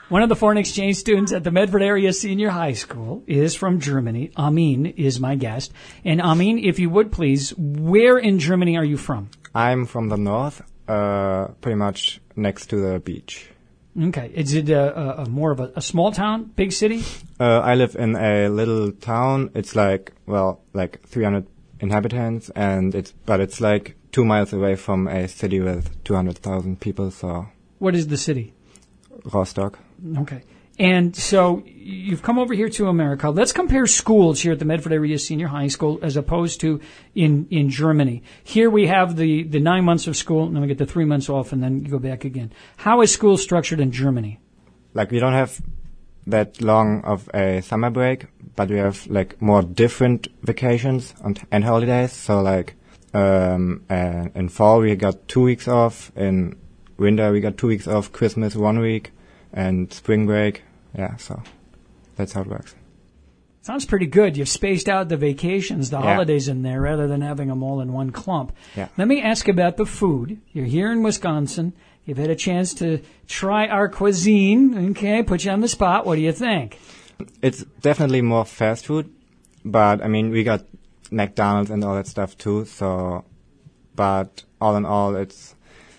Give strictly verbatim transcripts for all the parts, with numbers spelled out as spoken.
One of the foreign exchange students at the Medford Area Senior High School is from Germany. Amin is my guest. And Amin, if you would please, where in Germany are you from? I'm from the north, uh, pretty much next to the beach. Okay. Is it a, a, a more of a, a small town, big city? Uh, I live in a little town. It's like, well, like three hundred inhabitants, and it's, but it's like two miles away from a city with two hundred thousand people, so. What is the city? Rostock. Okay. And so you've come over here to America. Let's compare schools here at the Medford Area Senior High School as opposed to in, in Germany. Here we have the, the nine months of school, and then we get the three months off, and then you go back again. How is school structured in Germany? Like, we don't have that long of a summer break, but we have, like, more different vacations and, and holidays. So, like, um, uh, in fall we got two weeks off. In winter we got two weeks off. Christmas one week. And spring break, yeah, so that's how it works. Sounds pretty good. You've spaced out the vacations, the yeah. holidays in there, rather than having them all in one clump. Yeah. Let me ask about the food. You're here in Wisconsin. You've had a chance to try our cuisine. Okay, put you on the spot. What do you think? It's definitely more fast food, but, I mean, we got McDonald's and all that stuff, too, so, but all in all, it's,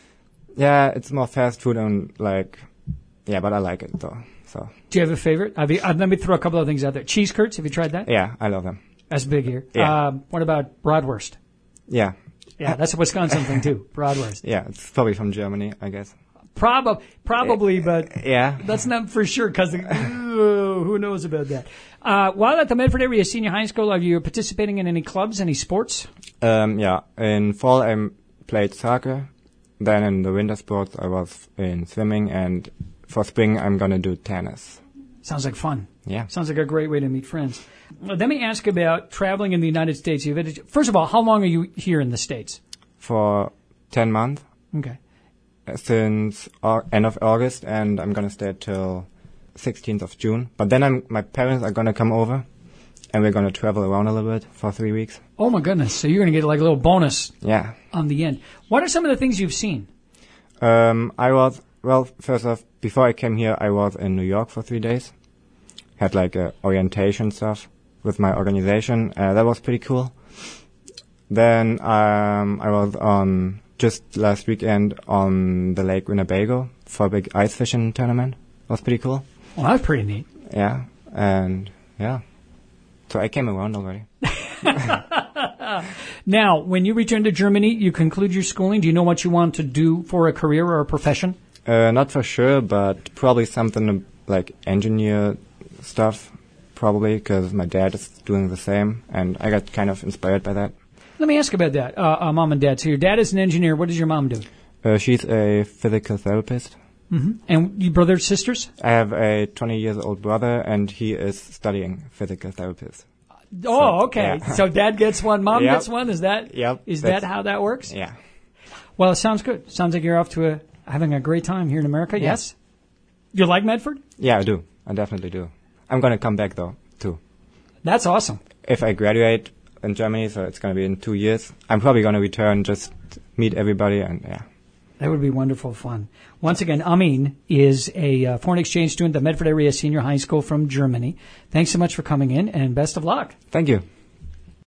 yeah, it's more fast food and, like... Yeah, but I like it, though. So. Do you have a favorite? Have you, uh, let me throw a couple of things out there. Cheese curds, have you tried that? Yeah, I love them. That's big here. Yeah. Um, what about bratwurst? Yeah. Yeah, that's a Wisconsin thing, too. Bratwurst. Yeah, it's probably from Germany, I guess. Prob- probably, but yeah, that's not for sure, because who knows about that. Uh, while at the Medford Area Senior High School, are you participating in any clubs, any sports? Um, yeah. In fall, I played soccer. Then in the winter sports, I was in swimming, and for spring, I'm going to do tennis. Sounds like fun. Yeah. Sounds like a great way to meet friends. Let me ask about traveling in the United States. You've had, first of all, how long are you here in the States? For ten months. Okay. Since au- end of August, and I'm going to stay till sixteenth of June. But then I'm, my parents are going to come over, and we're going to travel around a little bit for three weeks. Oh, my goodness. So you're going to get like a little bonus yeah. on the end. What are some of the things you've seen? Um, I was... Well, first off, before I came here, I was in New York for three days. Had like a orientation stuff with my organization. Uh, that was pretty cool. Then um, I was on just last weekend on the Lake Winnebago for a big ice fishing tournament. It was pretty cool. Well, that's pretty neat. Yeah, and yeah. So I came around already. Now, when you return to Germany, you conclude your schooling. Do you know what you want to do for a career or a profession? Uh, not for sure, but probably something like engineer stuff, probably, because my dad is doing the same, and I got kind of inspired by that. Let me ask about that, uh, uh, mom and dad. So your dad is an engineer. What does your mom do? Uh, she's a physical therapist. Mm-hmm. And your brothers, sisters? I have a twenty years old brother, and he is studying physical therapist. Oh, so, okay. Yeah. So dad gets one, mom yep. gets one. Is that yep, is that how that works? Yeah. Well, it sounds good. Sounds like you're off to a having a great time here in America. Yeah. Yes. You like Medford? Yeah, I do. I definitely do. I'm gonna come back though too. That's awesome. If I graduate in Germany, so it's gonna be in two years, I'm probably gonna return, just meet everybody, and yeah. That would be wonderful fun. Once again, Amin is a uh, foreign exchange student at the Medford Area Senior High School from Germany. Thanks so much for coming in, and best of luck. Thank you.